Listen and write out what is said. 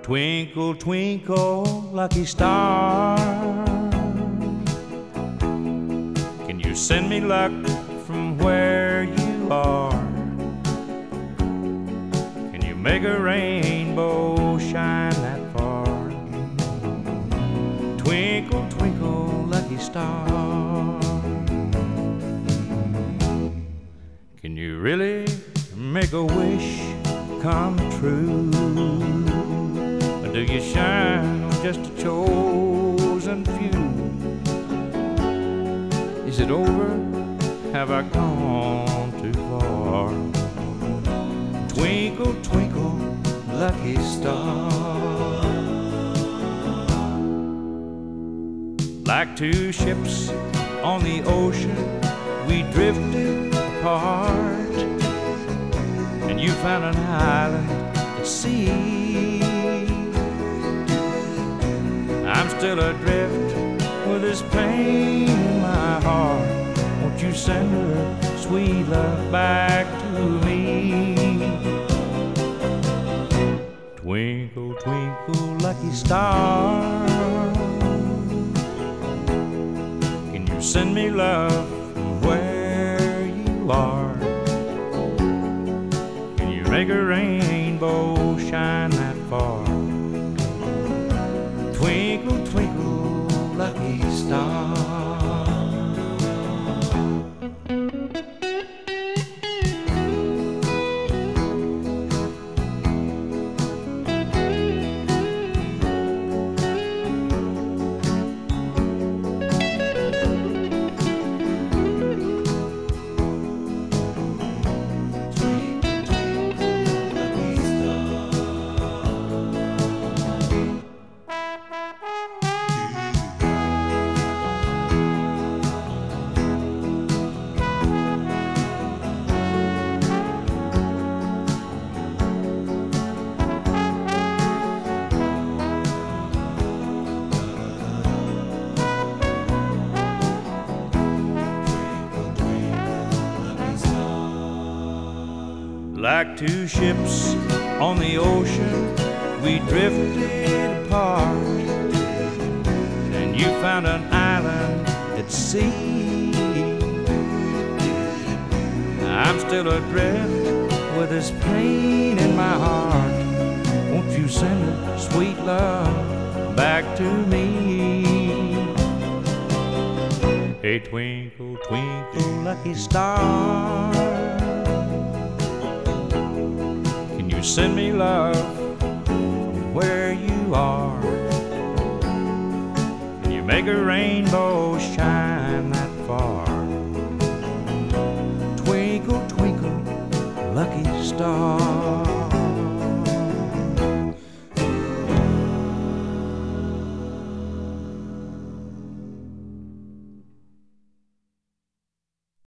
Twinkle, twinkle, lucky star, can you send me luck from where you are? Can you make a rainbow shine that far? Twinkle, twinkle, lucky star, can you really make a wish come true? Or do you shine on just a chosen few? Is it over? Have I gone too far? Twinkle, twinkle, lucky star. Like two ships on the ocean, we drifted apart, and you found an island at sea. I'm still adrift with this pain in my heart. Won't you send her sweet love back to me? Twinkle, twinkle, lucky star, can you send me love from where you are? Can you make a rainbow shine that far? Twinkle, twinkle, lucky star. Like two ships on the ocean, we drifted apart, and you found an island at sea. I'm still adrift with this pain in my heart. Won't you send her sweet love back to me? Hey, twinkle, twinkle, lucky star, send me love from where you are. Can you make a rainbow shine that far? Twinkle, twinkle, lucky star.